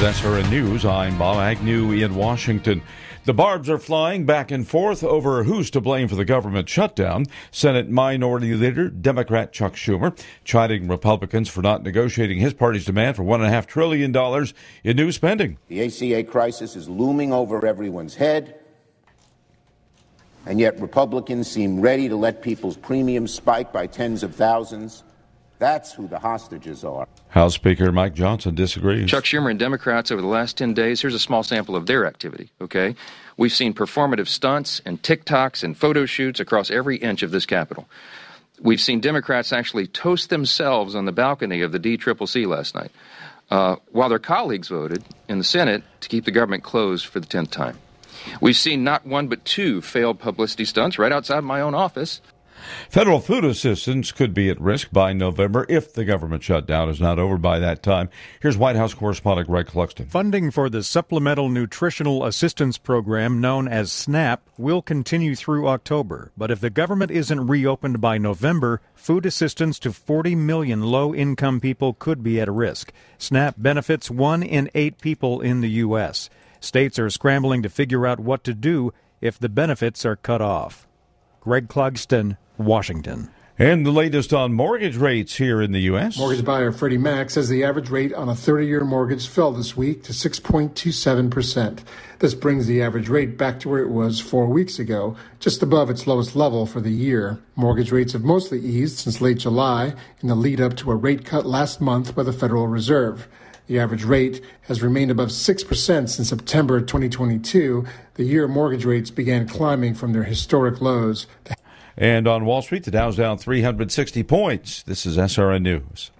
With SRN News, I'm Bob Agnew in Washington. The barbs are flying back and forth over who's to blame for the government shutdown. Senate Minority Leader, Democrat Chuck Schumer, chiding Republicans for not negotiating his party's demand for $1.5 trillion in new spending. The ACA crisis is looming over everyone's head, and yet Republicans seem ready to let people's premiums spike by tens of thousands. That's who the hostages are. House Speaker Mike Johnson disagrees. Chuck Schumer and Democrats over the last 10 days, here's a small sample of their activity, okay? We've seen performative stunts and TikToks and photo shoots across every inch of this Capitol. We've seen Democrats actually toast themselves on the balcony of the DCCC last night, while their colleagues voted in the Senate to keep the government closed for the 10th time. We've seen not one but two failed publicity stunts right outside my own office. Federal food assistance could be at risk by November if the government shutdown is not over by that time. Here's White House correspondent Greg Clugston. Funding for the Supplemental Nutritional Assistance Program, known as SNAP, will continue through October. But if the government isn't reopened by November, food assistance to 40 million low-income people could be at risk. SNAP benefits 1 in 8 people in the U.S. States are scrambling to figure out what to do if the benefits are cut off. Greg Clugston, Washington. And the latest on mortgage rates here in the U.S. Mortgage buyer Freddie Mac says the average rate on a 30-year mortgage fell this week to 6.27%. This brings the average rate back to where it was 4 weeks ago, just above its lowest level for the year. Mortgage rates have mostly eased since late July in the lead up to a rate cut last month by the Federal Reserve. The average rate has remained above 6% since September 2022, the year mortgage rates began climbing from their historic lows. And on Wall Street, the Dow's down 360 points. This is SRN News.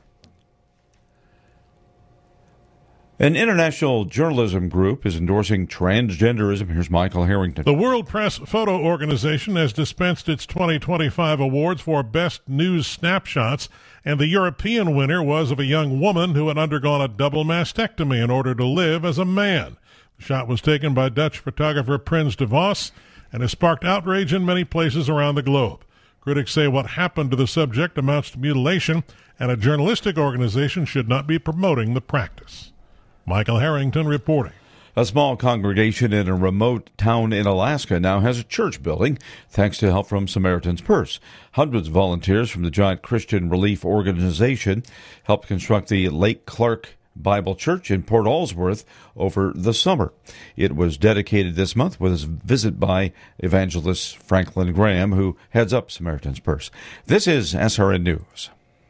An international journalism group is endorsing transgenderism. Here's Michael Harrington. The World Press Photo Organization has dispensed its 2025 awards for Best News Snapshots, and the European winner was of a young woman who had undergone a double mastectomy in order to live as a man. The shot was taken by Dutch photographer Prins de Vos and has sparked outrage in many places around the globe. Critics say what happened to the subject amounts to mutilation, and a journalistic organization should not be promoting the practice. Michael Harrington reporting. A small congregation in a remote town in Alaska now has a church building, thanks to help from Samaritan's Purse. Hundreds of volunteers from the Giant Christian Relief Organization helped construct the Lake Clark Bible Church in Port Allsworth over the summer. It was dedicated this month with a visit by evangelist Franklin Graham, who heads up Samaritan's Purse. This is SRN News.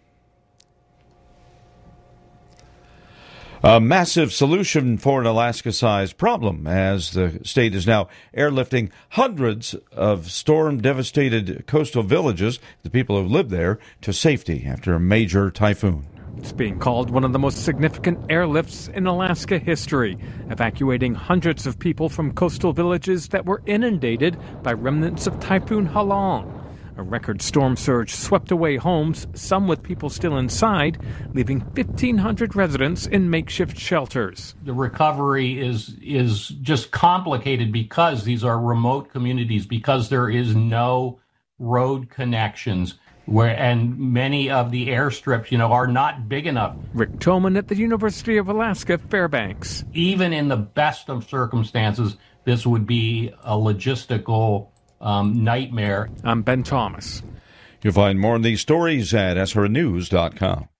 A massive solution for an Alaska-sized problem, as the state is now airlifting hundreds of storm-devastated coastal villages, the people who live there, to safety after a major typhoon. It's being called one of the most significant airlifts in Alaska history, evacuating hundreds of people from coastal villages that were inundated by remnants of Typhoon Halong. A record storm surge swept away homes, some with people still inside, leaving 1,500 residents in makeshift shelters. The recovery is just complicated because these are remote communities, because there is no road connections, and many of the airstrips, are not big enough. Rick Toman at the University of Alaska, Fairbanks. Even in the best of circumstances, this would be a logistical nightmare. I'm Ben Thomas. You'll find more on these stories at srnews.com.